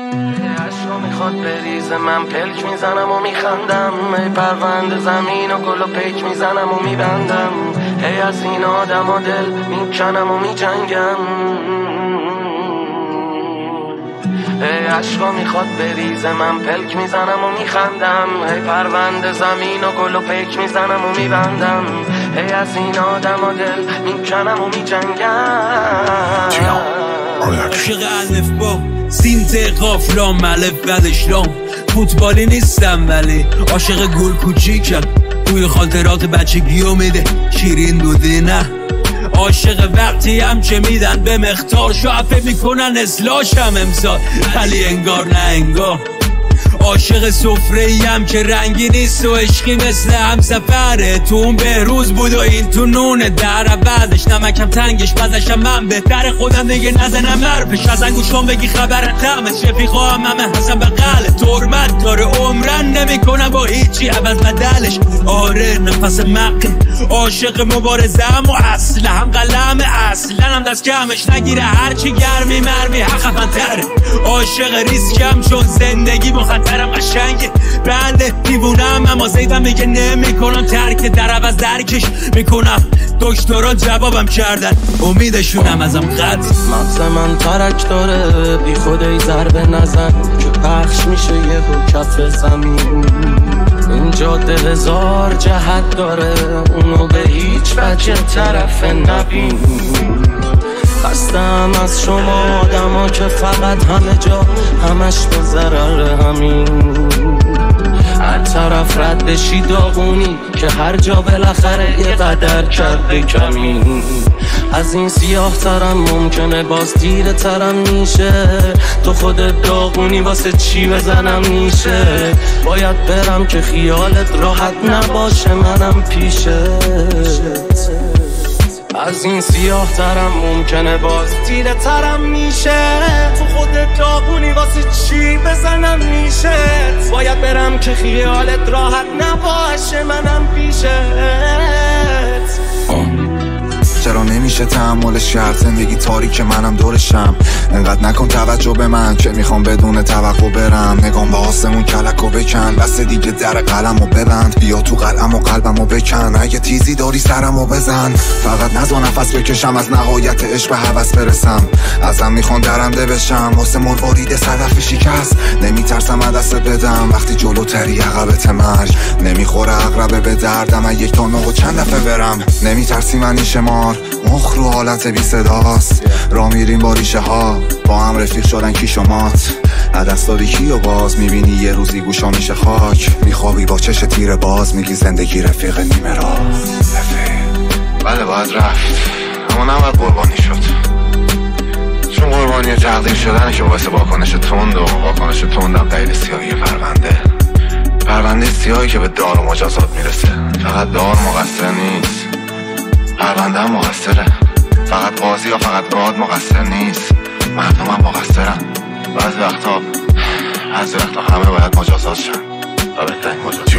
عشقا میخواد بریزه من پلک میزنم و میخندم ای پرونده زمین و گل و پیک میزنم و میبندم ای از این آدم و دل میکنم و میجنگم ای عشقا میخواد بریزه من پلک میزنم و میخندم ای پرونده زمین و گل و پیک میزنم و میبندم ای از این آدم و دل میکنم و میجنگم عاشق الف با سینت قافلام ملف بدشلام فوتبالی نیستم ولی عاشق گل کوچیکم بوی خاطرات بچگیو میده شیرین دوده نه عاشق وقتی هم چه میدن به مختار شعفه میکنن اصلاحشم امسال ولی انگار نه انگار عاشق سفره‌ای هم که رنگی نیست و عشقی مثل همسفره تو اون بهروز بود و این تو نونه در بعدش نمکم تنگش بزشم من بهتر خودم دیگه نزنم حرفش از انگوشم بگی خبر تمش رفیقا همه حسن بقل ترمت داره عمرن نمی کنم با هیچی عوض بدلش آره نفس مقی عاشق مبارزم و اصل هم قلم اصلا هم دست کمش نگیره هرچی گرمی مرمی حقفن تره عاشق ریسکم چون زندگی مخاطرم قشنگه بنده دیوونم اما زیدم میگه نمی کنم ترک در عوض درکش میکنم دکتران جوابم کردن امیدشونم ازم قد مغز من ترک داره بی خود ای ضربه نزن که پخش میشه یه کف زمین این جاده هزار جهت داره اونو به هیچ وجه طرف نبین خستم از شما آدما که فقط همه جا همش به ضرر همین هر طرف رد بشی داغونی که هر جا بالاخره یه قدر کرده کمین از این سیاه ترم ممکنه باز دیره ترم میشه تو خودت داغونی واسه چی بزنم میشه باید برم که خیالت راحت نباشه منم پیشه از این سیاه ترم ممکنه باز تیره ترم میشه تو خودت داغونی واسه چی بزنم میشه باید برم که خیالت راحت نباشه منم پیشت چرا نمیشه تحملش کرد زندگی تاریک منم دورشم انقدر نکن توجه به من که میخوام بدون توقع برم نگام به آسمون کلکو بکن دست دیگه در قلمو ببند بیا تو قلم و قلبمو بکن اگه تیزی داری سرمو بزن فقط نذار نفس بکشم از نهایت عشق به هوس برسم ازم میخوان درنده بشم واسه مروارید صدف شکست نمیترسم دست بدم وقتی جلوتری عقبت مرگ نمیخوره عقربه به دردم اگه یک تا نقو چند دفعه برم نمیترسی منی شمار مخ رو حالت بی صداست را میریم با ریشه ها با هم رفیق شدن کی شمات عدست داری کی و باز میبینی یه روزی گوشا میشه خاک میخوابی با چش تیر باز میگی زندگی رفیق نیمه را بله باید رفت اما نباید قربانی شد چون قربانی تقدیر شدنه که باعث واکنش تند و واکنش تندم دلیل سیاهی پرونده سیاهی که به دار و مجازات میرسه فقط دار مقصر نیست پرونده هم مقصره فقط قاضی یا فقط گاد مقصر نیست مردم هم مقصرن بعضی وقتا همه باید مجازات شن و بهترین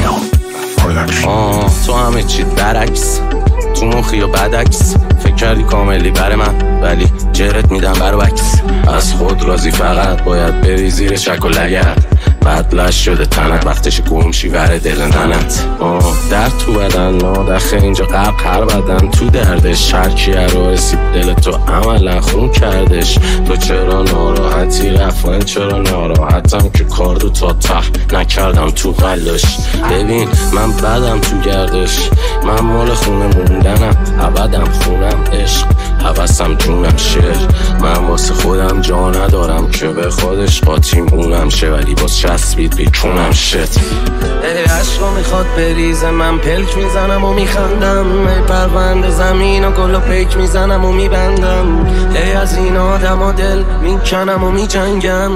مجازات تو همه چی برعکس تو مخی و بدعکس فکر کردی کاملی بر من ولی جرت میدم بر وکس از خود راضی فقط باید بری زیر شک و لگد بعد لش شده تنت وقتش گمشی وره دل ننت درد تو بدن دخه اینجا هر بدن تو دردش هرکیه رو اسید دل تو عملا خون کردش تو چرا ناراحتی رفت چرا ناراحتم که کاردو تا ته نکردم تو قلش ببین من بدم تو گردش من مال خونه موندنم ابدم خونم عشق حوثم جونم شعر من واسه خودم جا ندارم که به خودش قاطی مونم شه ولی باز چسبید بیچونم شت ای عشقا میخواد بریزه من پلک میزنم و میخندم ای پرونده زمین و گل و پیک میزنم و میبندم ای از این آدم و دل میکنم و میجنگم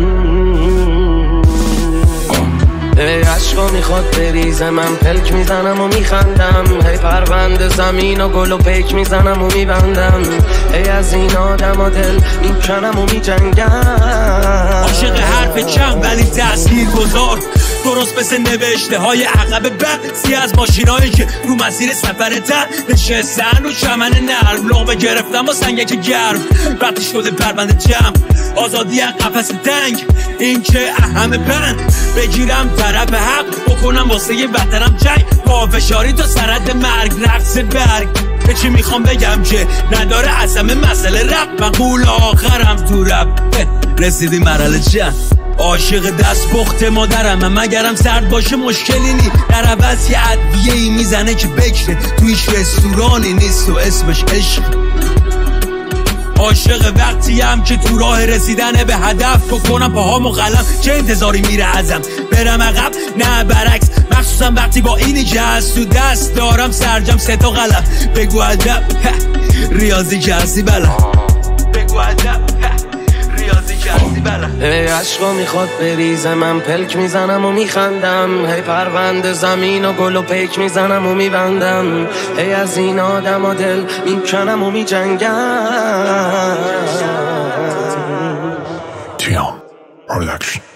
ای عشقا میخواد بریزه من پلک میزنم و میخندم ای پرونده زمین و گل و پیک میزنم و میبندم ای از این آدم و دل میکنم و میجنگم عاشق حرف کم ولی تأثیر گذار درست مثل نوشته های عقب بعضی از ماشینایی که رو مسیر سفر تن نشستن و چمن نرم لقمه گرفتم با سنگک گرم وقتی شده پرونده جمع آزادی از قفس تنگ این که همه بند بگیرم طرف حق بکنم واسه یه وطنم جنگ پافشاری تا سرد مرگ رقص برگ به چی میخوام بگم که نداره اصلا مسئله رپ من قول آخرم تو رپ رسیدی مرحله چند عاشق دست پخت مادرم مگرم سرد باشه مشکلی نی در عوض یه ادویه‌ای میزنه که بکشه تویش رستورانی نیست و اسمش عشق عاشق وقتی هم که تو راه رسیدن به هدف بکنم پاهامو قلم چه انتظاری میره ازم برم عقب نه برعکس مخصوصا وقتی با اینی که از تو دست دارم سرجم 3 تا قلم بگو ادب ریاضی که هستی بلم بگو ادب ریاضی که هستی بلم هی عشقا میخواد بریزه من پلک میزنم و میخندم هی پرونده زمین و گل و پیک میزنم و میبندم هی از این آدم و دل میکنم و میجنگم تیام پرودکشن